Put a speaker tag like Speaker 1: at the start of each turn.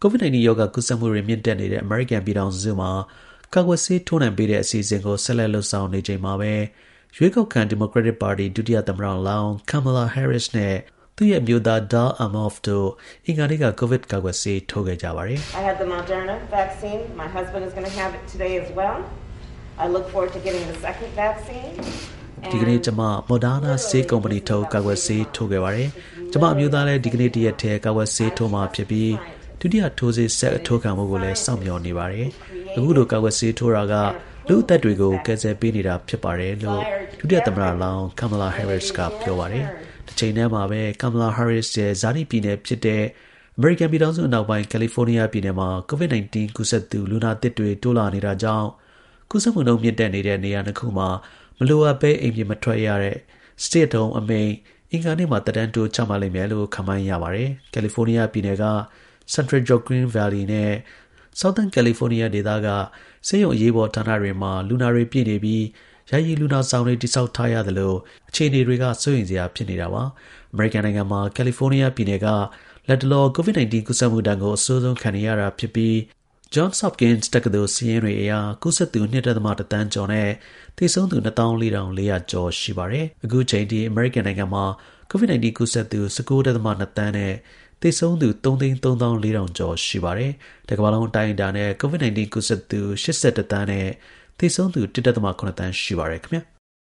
Speaker 1: COVID-19 ရောဂါကူးစက်မှုတွေမြင့်တက်နေတဲ့အမေရိကန်ပြည်ထောင်စုမှာကာကွယ်ဆေးထိုးနှံပေးတဲ့အစီအစဉ်ကိုဆက်လက်လှုပ်ဆောင်နေချိန်မှာပဲရွေးကောက်ခံ Democratic Party ဒုတိယသမ္မတလောင်း Kamala Harris နဲ့ သူ့ရဲ့အမျိုးသား Doug Emhoff တို့အင်္ဂါနေ့က COVID ကာကွယ်ဆေးထိုးခဲ့ကြပါတယ်။
Speaker 2: I had the Moderna vaccine. My husband is going to have it today as well. I look forward to getting the second vaccine.
Speaker 1: ဒီကနေ့ကျွန်မ Moderna ဆေးကုမ္ပဏီထုတ်ကာကွယ်ဆေးထိုးခဲ့ပါတယ်။ကျွန်မအမျိုးသားလည်းဒီကနေ့တရက်တည်းကာကွယ်ဆေးထိုးမှာဖြစ်ပြီးဒုတိယထိုးဆေးဆက်အထိုးခံမှုကိုလည်းစောင့်မျှော်နေပါတယ်။အခုလိုကာကွယ်ဆေးထိုးတာကလူအသက်တွေကိုကယ်ဆယ်ပေးနေတာဖြစ်ပါတယ်လို့ဒုတိယသမ္မတလောင်း Kamala Harris ကပြောပါတယ်။တစ်ချိန်တည်းမှာပဲ Kamala Harris ရဲ့ဇာတိပြည်နယ်ဖြစ်တဲ့အမေရိကန်ပြည်ထောင်စုအနောက်ပိုင်းကယ်လီဖိုးနီးယားပြည်နယ်မှာ COVID-19 ကူးစက်သူလူနာသစ်တွေတိုးလာနေတာကြောင့်ကူးစက်မှုနှုန်းမြင့်တက်နေတဲ့နေရာတစ်ခုမှာမလိုအပ်ဘဲအိမ်ပြင်မထွက်ရတဲ့ Stay at home အမိန့်အင်္ဂါနေ့မှာသက်တမ်းတိုးချမှတ်လိမ့်မယ်လို့ခန့်မှန်းရပါတယ်။ကယ်လီဖိုးနီးယားပြည်နယ်က Central Joaquin Valley နဲ့ Southern California ဒေသကဆေးရုံအရေးပေါ်ဌာနတွေမှာလူနာတွေပြည့်နေပြီးယာယီလူနာဆောင်တွေတိစောက်ထားရသလိုအခြေအနေတွေကစိုးရိမ်စရာဖြစ်နေတာပါ။အမေရိကန်နိုင်ငံမှာကယ်လီဖိုးနီးယားပြည်နယ်ကလက်တလော COVID-19 ကူးစက်မှုတန်းကိုအဆိုးဆုံးခံနေရတာဖြစ်ပြီး Johns Hopkins တက္ကသိုလ်စာရင်းတွေအရကူးစက်သူ 2.1 သန်းကျော်နဲ့သေဆုံးသူ 24,400 ကျော်ရှိပါတယ်။အခုချိန်ထိအမေရိကန်နိုင်ငံမှာ COVID-19 ကူးစက်သူ 19.2 သန်းနဲ့သေဆုံးသူ 3,34,400 ကျော်ရှိပါတယ်။တစ်ကမ္ဘာလုံးအတိုင်းအတာနဲ့ COVID-19 ကူးစက်သူ 81 သန်းနဲ့သေဆုံးသူ 1.7 သန်းရှိပါတယ်ခင်ဗျာ။